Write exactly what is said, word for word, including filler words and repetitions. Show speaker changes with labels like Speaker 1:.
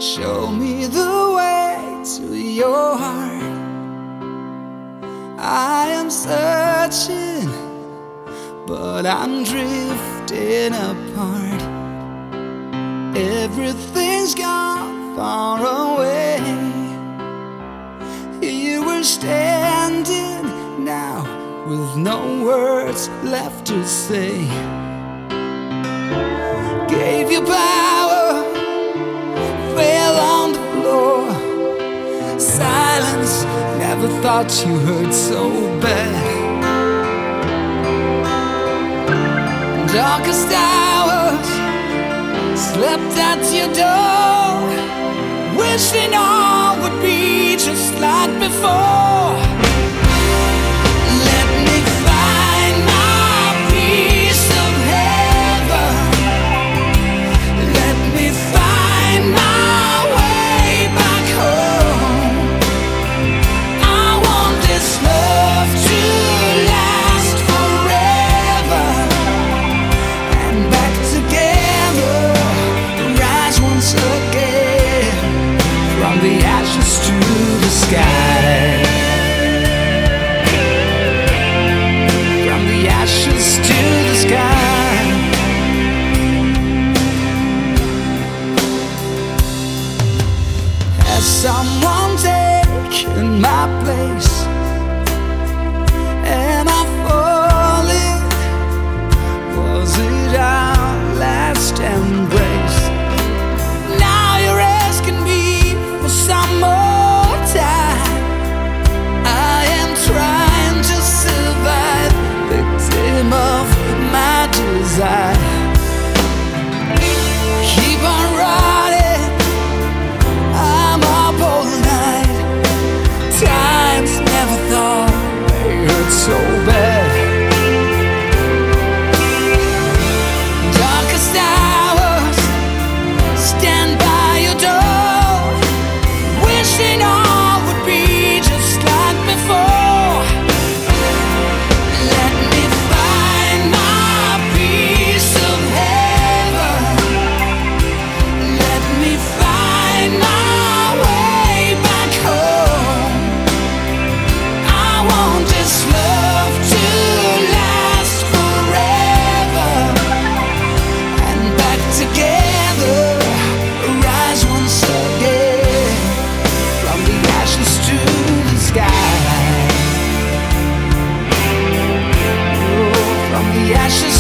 Speaker 1: Show me the way to your heart. I am searching, but I'm drifting apart. Everything's gone far away. Here we're standing now with no words left to say. Gave you power, fell on the floor. Silence, never thought you hurt so bad. Darkest hours, slept at your door, wishing all would be just like before. Let me find my piece of heaven. Let me find my way back home. I want this love to last forever, and back together, rise once again, from the ashes to the sky. From the ashes to the sky. Has someone taken my place? Am I falling? Was it our last embrace? Now you're asking me for some more time. I am trying to survive, victim of my desire. Keep on riding, I'm up all night. Times never thought they hurt so bad. Darkest hours, stand by your door, wishing all would be just like before. Let me find my piece of heaven. Let me find my way back home. I want this love to last forever, and back together, rise once again, from the ashes to the sky. Oh, from the ashes